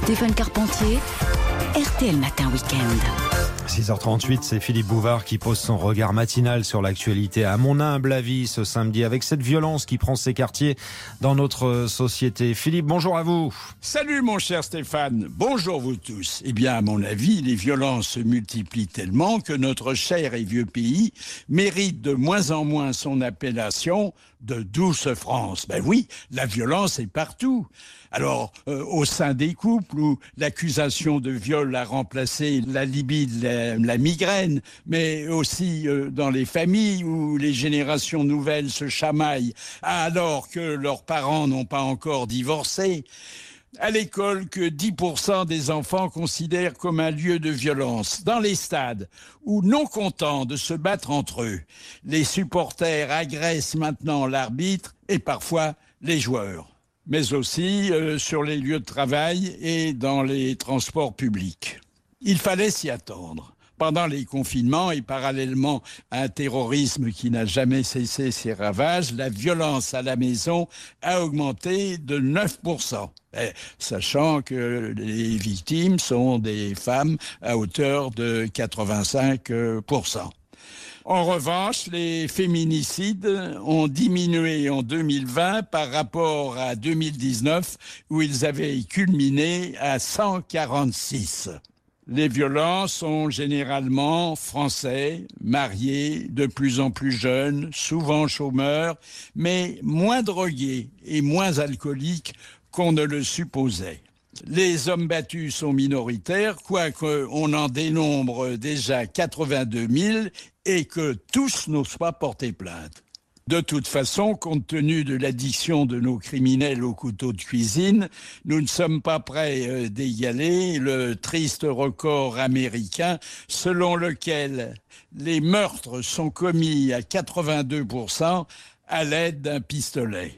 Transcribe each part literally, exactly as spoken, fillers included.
Stéphane Carpentier, R T L Matin Week-end. six heures trente-huit, c'est Philippe Bouvard qui pose son regard matinal sur l'actualité à mon humble avis ce samedi, avec cette violence qui prend ses quartiers dans notre société. Philippe, bonjour à vous. Salut mon cher Stéphane, bonjour vous tous. Eh bien, à mon avis, les violences se multiplient tellement que notre cher et vieux pays mérite de moins en moins son appellation de douce France. Ben oui, la violence est partout. Alors, euh, au sein des couples où l'accusation de viol a remplacé la libido, la, la migraine, mais aussi euh, dans les familles où les générations nouvelles se chamaillent alors que leurs parents n'ont pas encore divorcé. À l'école, que dix pour cent des enfants considèrent comme un lieu de violence. Dans les stades, où non contents de se battre entre eux, les supporters agressent maintenant l'arbitre et parfois les joueurs. Mais aussi euh, sur les lieux de travail et dans les transports publics. Il fallait s'y attendre. Pendant les confinements et parallèlement à un terrorisme qui n'a jamais cessé ses ravages, la violence à la maison a augmenté de neuf pour cent. Eh, sachant que les victimes sont des femmes à hauteur de quatre-vingt-cinq pour cent. En revanche, les féminicides ont diminué en deux mille vingt par rapport à deux mille dix-neuf, où ils avaient culminé à cent quarante-six. Les violences sont généralement français, mariés, de plus en plus jeunes, souvent chômeurs, mais moins drogués et moins alcooliques qu'on ne le supposait. Les hommes battus sont minoritaires, quoique on en dénombre déjà quatre-vingt-deux mille et que tous n'osent pas porter plainte. De toute façon, compte tenu de l'addiction de nos criminels au couteau de cuisine, nous ne sommes pas prêts d'égaler le triste record américain selon lequel les meurtres sont commis à quatre-vingt-deux pour cent à l'aide d'un pistolet.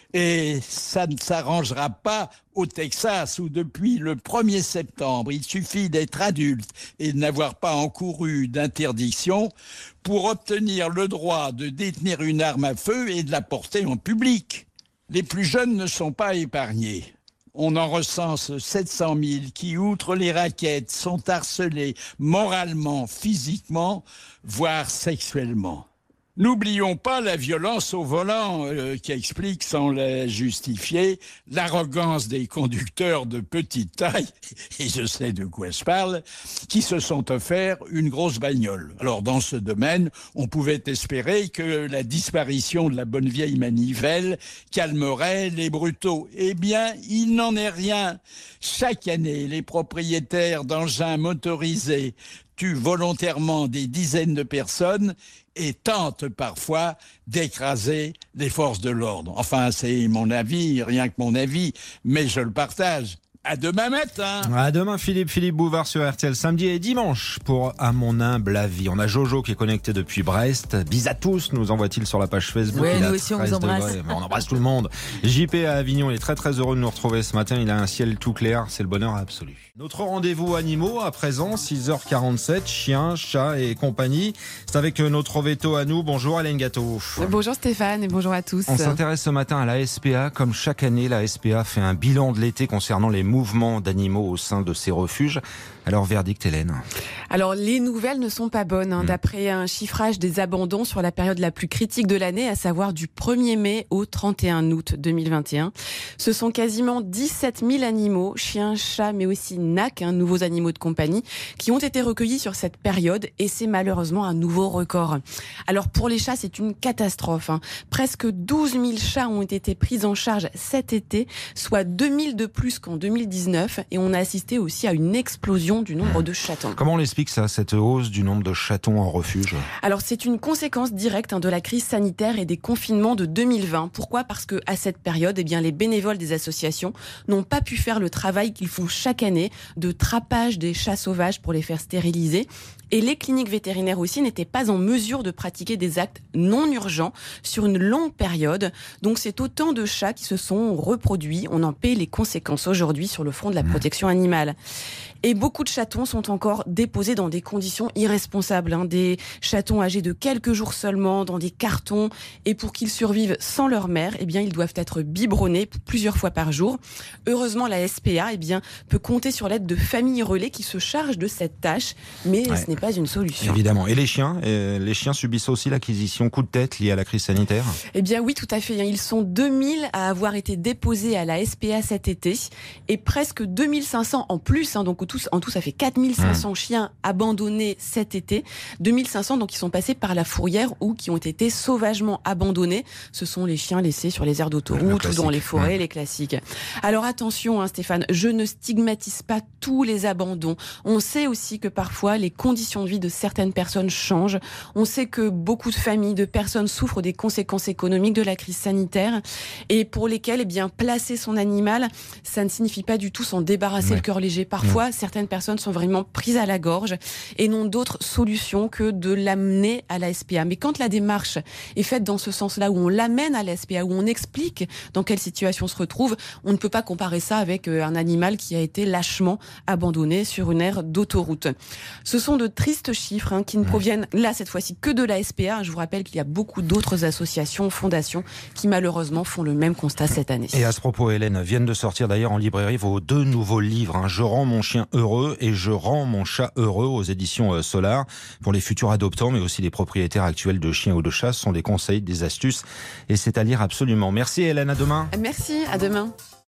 Et ça ne s'arrangera pas au Texas où depuis le premier septembre, il suffit d'être adulte et de n'avoir pas encouru d'interdiction pour obtenir le droit de détenir une arme à feu et de la porter en public. Les plus jeunes ne sont pas épargnés. On en recense sept cent mille qui, outre les raquettes, sont harcelés moralement, physiquement, voire sexuellement. N'oublions pas la violence au volant euh, qui explique, sans la justifier, l'arrogance des conducteurs de petite taille, et je sais de quoi je parle, qui se sont offerts une grosse bagnole. Alors dans ce domaine, on pouvait espérer que la disparition de la bonne vieille manivelle calmerait les brutaux. Eh bien, il n'en est rien. Chaque année, les propriétaires d'engins motorisés tuent volontairement des dizaines de personnes et tentent parfois d'écraser les forces de l'ordre. Enfin, c'est mon avis, rien que mon avis, mais je le partage. À demain matin. À demain Philippe, Philippe Bouvard sur R T L samedi et dimanche pour À mon humble avis. On a Jojo qui est connecté depuis Brest. Bis à tous, nous envoie-t-il sur la page Facebook. Ouais, il nous aussi on vous embrasse. On embrasse tout le monde. J P à Avignon, il est très très heureux de nous retrouver ce matin. Il a un ciel tout clair, c'est le bonheur absolu. Notre rendez-vous animaux à présent, six heures quarante-sept, chiens, chats et compagnie. C'est avec notre veto à nous. Bonjour Hélène Gâteau. Bonjour Stéphane et bonjour à tous. On s'intéresse ce matin à la S P A. Comme chaque année, la S P A fait un bilan de l'été concernant les mouvements d'animaux au sein de ces refuges. Alors, verdict, Hélène? Alors, les nouvelles ne sont pas bonnes. Hein. Mmh. D'après un chiffrage des abandons sur la période la plus critique de l'année, à savoir du premier mai au trente et un août deux mille vingt et un, ce sont quasiment dix-sept mille animaux, chiens, chats, mais aussi N A C, hein, nouveaux animaux de compagnie, qui ont été recueillis sur cette période, et c'est malheureusement un nouveau record. Alors, pour les chats, c'est une catastrophe. Hein. Presque douze mille chats ont été pris en charge cet été, soit deux mille de plus qu'en deux mille dix-neuf, et on a assisté aussi à une explosion du nombre de chatons. Comment on l'explique ça, cette hausse du nombre de chatons en refuge? Alors c'est une conséquence directe hein, de la crise sanitaire et des confinements de deux mille vingt. Pourquoi ? Parce que à cette période, eh bien, les bénévoles des associations n'ont pas pu faire le travail qu'ils font chaque année de trapage des chats sauvages pour les faire stériliser. Et les cliniques vétérinaires aussi n'étaient pas en mesure de pratiquer des actes non urgents sur une longue période. Donc c'est autant de chats qui se sont reproduits. On en paie les conséquences aujourd'hui sur le front de la protection animale. Et beaucoup de chatons sont encore déposés dans des conditions irresponsables. Hein. Des chatons âgés de quelques jours seulement, dans des cartons. Et pour qu'ils survivent sans leur mère, eh bien, ils doivent être biberonnés plusieurs fois par jour. Heureusement, la S P A eh bien, peut compter sur l'aide de familles relais qui se chargent de cette tâche. Mais ouais. ce n'est pas une solution. Évidemment. Et les chiens euh, Les chiens subissent aussi l'acquisition coup de tête liée à la crise sanitaire ? Eh bien oui, tout à fait. Ils sont deux mille à avoir été déposés à la S P A cet été. Et presque deux mille cinq cents en plus. Hein, donc au En tout, ça fait quatre mille cinq cents mmh. chiens abandonnés cet été. deux mille cinq cents donc qui sont passés par la fourrière ou qui ont été sauvagement abandonnés. Ce sont les chiens laissés sur les aires d'autoroute ou dans les forêts, mmh. les classiques. Alors attention, hein, Stéphane, je ne stigmatise pas tous les abandons. On sait aussi que parfois les conditions de vie de certaines personnes changent. On sait que beaucoup de familles, de personnes souffrent des conséquences économiques de la crise sanitaire et pour lesquelles, eh bien, placer son animal, ça ne signifie pas du tout s'en débarrasser ouais. le cœur léger. Parfois, mmh. certaines personnes sont vraiment prises à la gorge et n'ont d'autre solution que de l'amener à la S P A. Mais quand la démarche est faite dans ce sens-là, où on l'amène à la S P A, où on explique dans quelle situation on se retrouve, on ne peut pas comparer ça avec un animal qui a été lâchement abandonné sur une aire d'autoroute. Ce sont de tristes chiffres hein, qui ne proviennent là, cette fois-ci, que de la S P A. Je vous rappelle qu'il y a beaucoup d'autres associations, fondations qui malheureusement font le même constat cette année. Et à ce propos, Hélène, viennent de sortir d'ailleurs en librairie vos deux nouveaux livres, hein, Je rends mon chien heureux et Je rends mon chat heureux aux éditions Solar. Pour les futurs adoptants, mais aussi les propriétaires actuels de chiens ou de chats, ce sont des conseils, des astuces et c'est à lire absolument. Merci Hélène, à demain. Merci, à demain.